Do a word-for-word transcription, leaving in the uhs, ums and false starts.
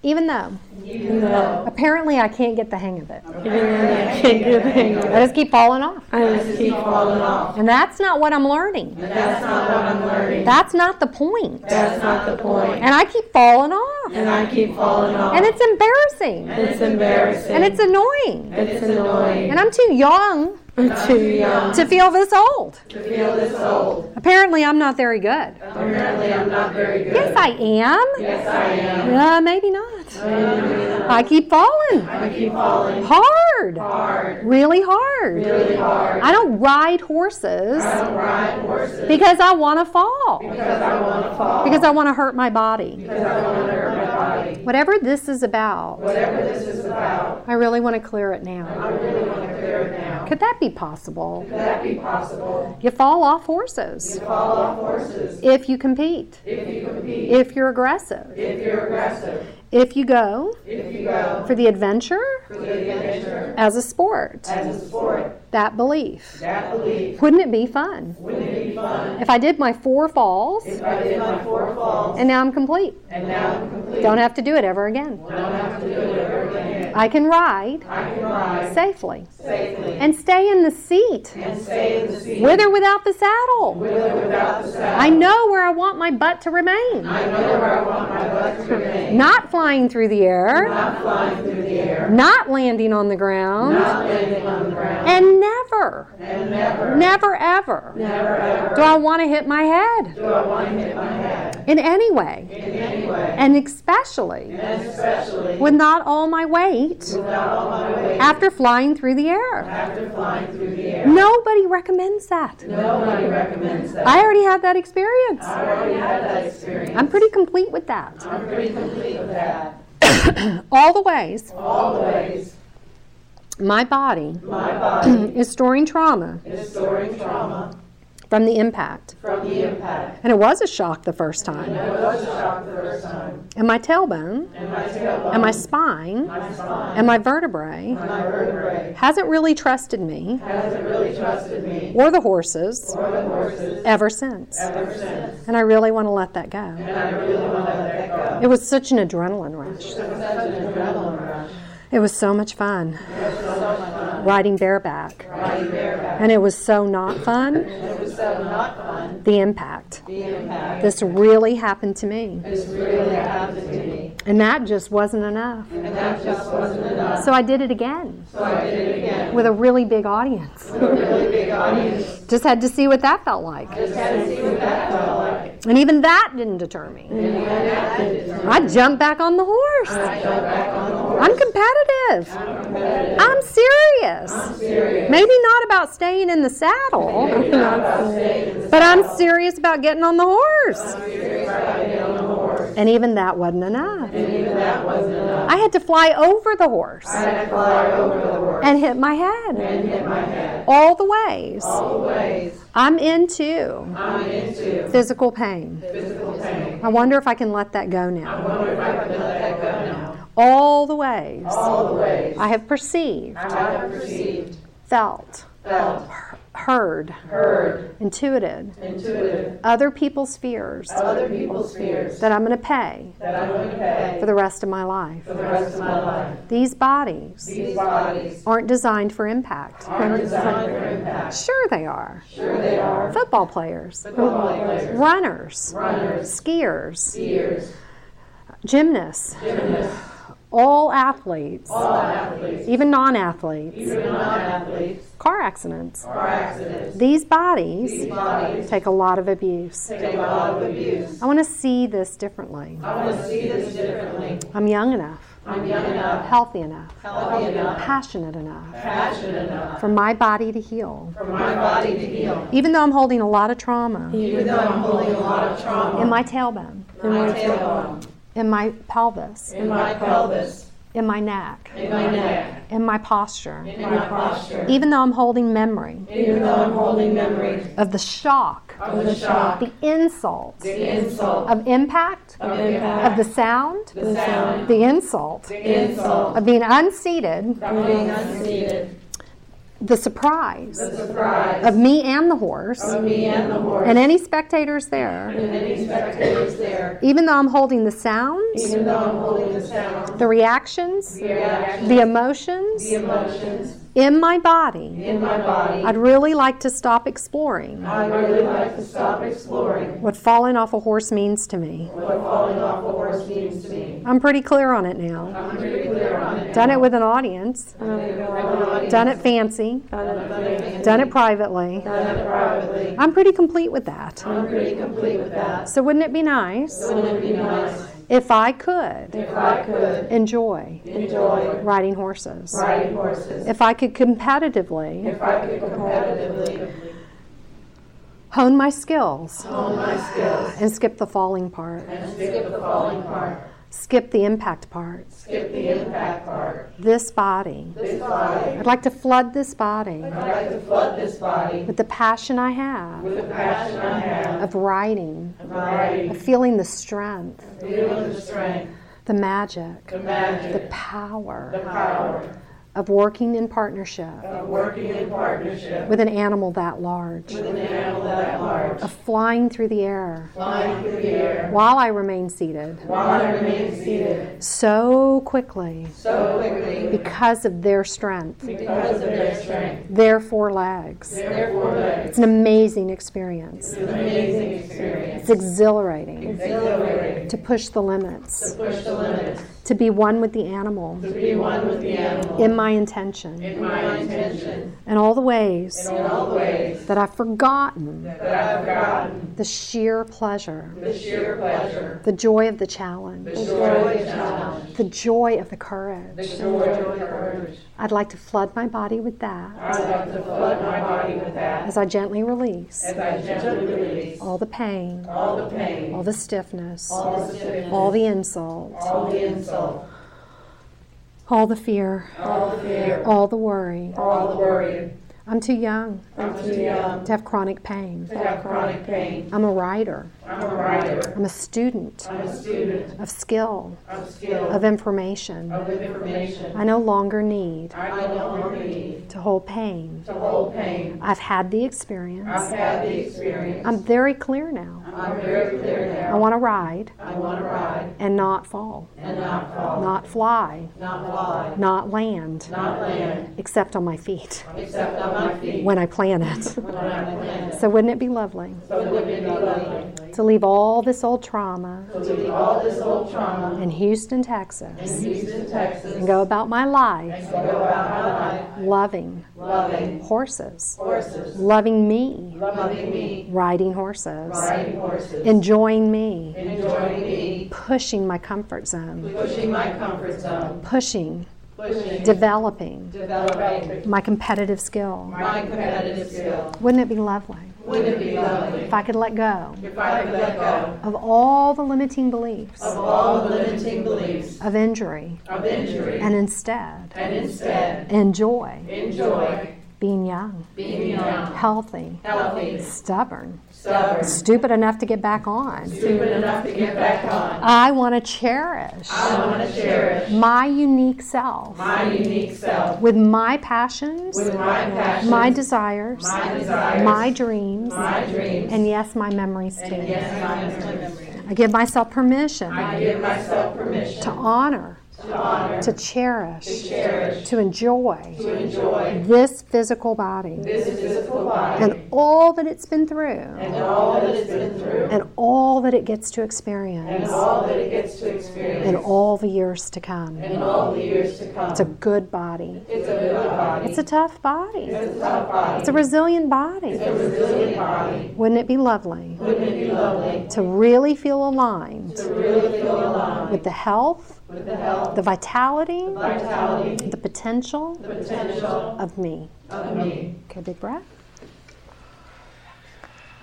Even though. Even though. Apparently I can't get the hang of it. Even though I can't get the hang of it. I just keep falling off. I just keep falling off. And that's not what I'm learning. And that's not what I'm learning. That's not the point. That's not the point. And I keep falling off. And I keep falling off. And it's embarrassing. It's embarrassing. And it's annoying. It's annoying. And I'm too young. I'm too young to feel this old. To feel this old. Apparently I'm not very good. Apparently I'm not very good. Yes, I am. Yes, I am. Uh, maybe not. Maybe not. I keep falling. I keep falling. Hard. Hard. Really hard. Really hard. I don't ride horses. I don't ride horses. Because I want to fall. Because I want to fall. Because I want to hurt my body. Because I want to hurt my body. Whatever this is about. Whatever this is about. I really want to clear it now. I really want to clear it now. Could that be possible? Could that be possible? You fall off horses. You fall off horses. If you compete. If you compete. If you're aggressive. If you're aggressive. If you go. If you go. For the adventure. For the adventure. As a sport. As a sport. That belief. That belief. Wouldn't it be fun? Wouldn't it be fun? If I did my four falls. If I did my four falls. And now I'm complete. And now I'm complete. Don't have to do it ever again. Don't have to do it ever again. I can ride. I can ride. Safely. Safely. And stay in the seat. And stay in the seat. With or without the saddle. With or without the saddle. I know where I want my butt to remain. I know where I want my butt to remain. Not flying through the air. Not flying through the air. Not landing on the ground. Not landing on the ground. And never. And never. Never ever. Never ever. Do I want to hit my head. Do I want to hit my head. In any way. In any way. And especially. And especially. With not all my weight. Without all my weight. After flying through the air. After flying through the air. Nobody recommends that. Nobody recommends that. I already had that experience. I already had that experience. I'm pretty complete with that. I'm pretty complete with that. All the ways. All the ways. My body. My body. Is storing trauma. Is storing trauma. From the impact. From the impact. And it was a shock the first time. And it was a shock the first time. And my tailbone. And my tailbone. And my spine. My spine. And my vertebrae. And my vertebrae. Hasn't really trusted me. Hasn't really trusted me. Or the horses. Or the horses. Ever since. Ever since. And I really want to let that go. And I really want to let that go. It was such an adrenaline rush. It was such an adrenaline rush. It was so much fun. It was so much fun. Riding bareback. Riding bareback. And it was so not fun. And it was so not fun. The impact. The impact. This really happened to me. This really happened to me. And that just wasn't enough. And that just wasn't enough. So I did it again. So I did it again. With a really big audience. With a really big audience. Just had to see what that felt like. Just had to see what that felt like. And even that didn't deter me. And even that didn't deter me. I jumped back on the horse. I jumped back on the horse. I'm competitive. I'm competitive. I'm serious. I'm serious. Maybe not about staying in the saddle. Maybe not about staying in the But I'm saddle. serious about getting on the horse. I'm serious about getting on the horse. And even that wasn't enough. And even that wasn't enough. I had to fly over the horse. I had to fly over the horse. And hit my head. And hit my head. All the ways. All the ways. I'm into I'm into physical pain. physical pain. I wonder if I can let that go I now. wonder if I can let that go now. All the ways All the ways. I have perceived, I have perceived, felt, felt, heard, heard, intuited intuited, other people's fears other people's fears that I'm going to pay that I'm going to pay for the rest of my life. for the rest of my life. These bodies These bodies aren't designed for impact. aren't designed for impact. Sure they are. Sure they are. Football players, Football players, runners, runners, skiers, skiers, gymnasts, gymnasts, all athletes, all athletes, even non-athletes, even non-athletes, car accidents. car accidents. These bodies These bodies take a lot of abuse. take a lot of abuse. I want to see this differently. I want to see this differently. I'm young enough, I'm young enough, healthy enough, healthy enough, passionate enough passionate enough for my body to heal. for my body to heal. Even though I'm holding a lot of trauma Even though I'm holding a lot of trauma in my tailbone, in my tailbone, in my pelvis, in my pelvis, in my neck, in my neck, in my posture. in my posture. Even though I'm holding memory Even though I'm holding memory of the shock, of the shock, the insult, the insult, of impact, of of impact, the sound, the sound, the insult, the insult, of being unseated of being unseated, the surprise the surprise of me and the horse of me and the horse and any spectators there, and any spectators there, even though I'm holding the sounds, even though I'm holding the sound, the reactions, the reactions, the emotions the emotions in my body. in my body. I'd really like to stop exploring I'd really like to stop exploring what falling off a horse means to me. what falling off a horse means to me. I'm pretty clear on it now. I'm pretty clear on it. Done it with an audience, Done done it fancy, done it privately. Done it privately. I'm pretty complete with that. I'm pretty complete with that. So wouldn't it be nice Wouldn't it be nice if I could if I could enjoy enjoy riding horses? riding horses? If I could competitively If I could competitively hone my skills hone my skills and skip the falling part, and skip the falling part, skip the impact part, skip the impact part, this body. this body, I'd like to flood this body I'd like to flood this body with the passion I have with the passion I have of riding, of riding, of feeling the strength, feeling the strength, the magic, the the magic, the power power of working in partnership of working in partnership with an animal that large, with an animal that large, of flying through the air flying through the air while I remain seated while I remain seated so quickly so quickly because of their strength, because of their strength, their four legs. their four legs. It's an amazing experience. It's an amazing experience. It's exhilarating Exhilarating to push the to limits, push the limits, to be one with the animal to be one with the animal in my intention, in my intention, and all the ways in all the ways that I've forgotten that I've forgotten the sheer pleasure, the sheer pleasure, the joy of the challenge, the joy of the challenge, the joy of the the courage. joy of the courage. I'd like to flood my body with that I'd like to flood my body with that as I gently release as I gently release all the pain, all the pain, all the stiffness, all the stiffness, all the insult, all the insult, all the fear, all the fear, all the worry. all the worry. I'm too young I'm too young to have chronic pain. to have chronic pain. I'm a writer. I'm a writer. I'm a student I'm a student of skill, of skill, of information. of information. I no longer need I no longer need to hold pain. to hold pain. I've had the I've experience. had the experience. I'm very clear now. I'm very clear I now. want to ride I want to ride and not fall, and not fall, not fly, not fly, not land, not land, except on my feet except on my feet when I plan it. when I plan it. So wouldn't it be lovely So wouldn't it be lovely to leave all this old trauma to leave all this old trauma in Houston, in Texas, Houston, Texas, and go about my life and go about my life loving loving horses, horses, loving me, loving me, riding horses, riding horses, enjoying me, enjoying me, pushing my comfort zone, pushing my comfort zone, pushing, pushing, developing developing my competitive skill. my competitive skill. Wouldn't it be lovely Wouldn't it be lovely if I could let go if I could let go of all the limiting beliefs of all the limiting beliefs of injury of injury and instead and instead enjoy enjoy being young, being young, healthy, healthy, stubborn, stubborn, stupid enough to get back on? stupid enough to get back on. I want to cherish I want to cherish my unique self my unique self with my passions, with my passions, my desires, my desires, my dreams, my dreams, and yes, my memories too. and yes, my memories. I give myself permission I give myself permission to honor, to honor, to cherish, to cherish, to enjoy to enjoy this physical body this physical body and all that it's been through and all that it's been through and all that it gets to and experience all that it gets to experience in all the years to come. in all the years to come. It's a good body. It's a good body. It's a tough body. It's a tough body. It's a resilient body. It's a resilient body. Wouldn't it be lovely Wouldn't it be lovely to really feel aligned to really feel aligned with the health, with the health, the vitality, vitality, the potential the potential of me? of me? Okay, big breath.